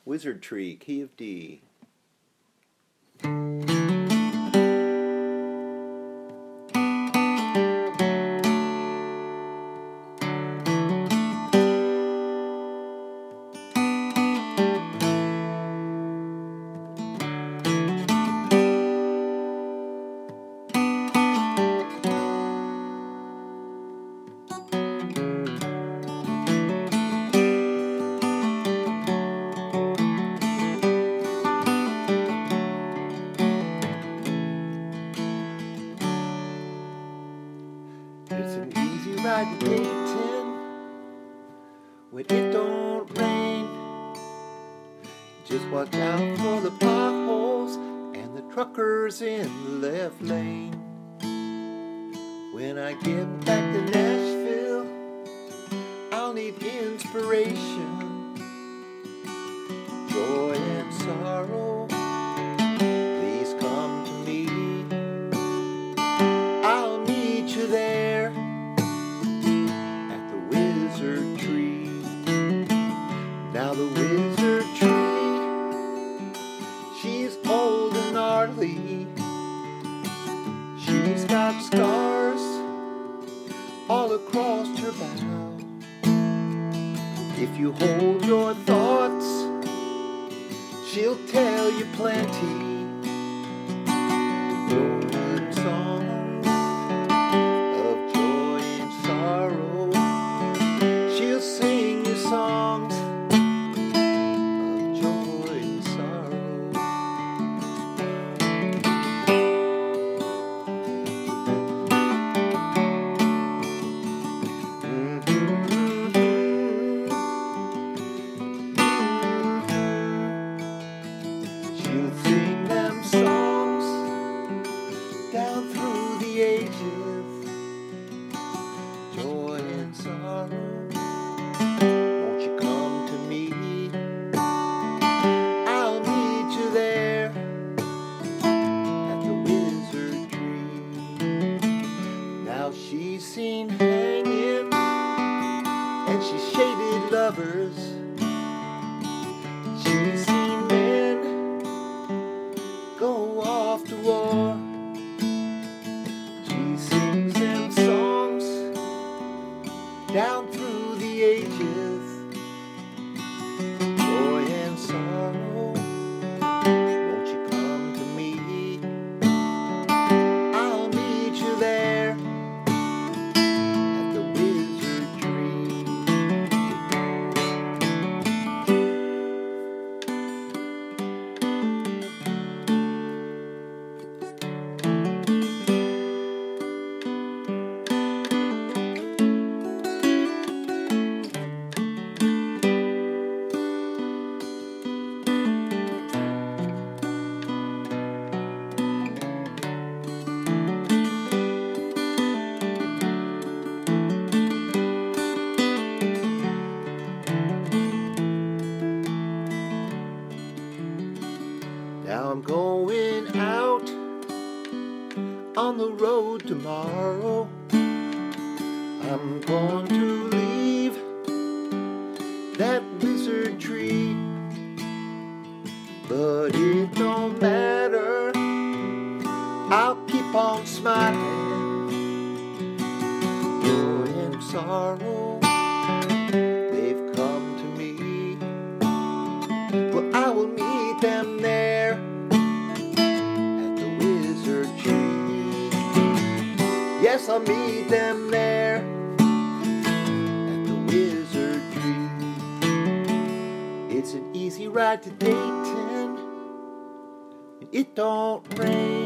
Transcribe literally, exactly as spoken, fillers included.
Wizard Tree, key of D. It's an easy ride to Dayton when it don't rain. Just watch out for the potholes and the truckers in the left lane. When I get back to Nashville, I'll need inspiration, joy and sorrow. Please come to me. I'll meet you there at the Wizard Tree. Now the Wizard Tree, she's old and gnarly. She's got scars all across her bow. If you hold your thoughts, she'll tell you plenty. Golden songs of joy and sorrow. She'll sing you songs of joy and sorrow. She'll sing them songs down through the ages, joy and sorrow. Won't you come to me? I'll meet you there at the Wizard Tree. Now she's seen hanging and she's shaded lovers. She's seen men go off to war. She sings them songs down through the ages, joy and sorrow. Won't you come to me? I'll meet you there at the Wizard Tree. Now I'm going out on the road tomorrow. I'm going to leave that Wizard Tree, but it don't matter. I'll keep on smiling. Joy and sorrow, they've come to me. Well, I will meet them there at the Wizard Tree. Yes, I'll meet them there at the Wizard Tree. It's an easy ride to Dayton, and it don't rain.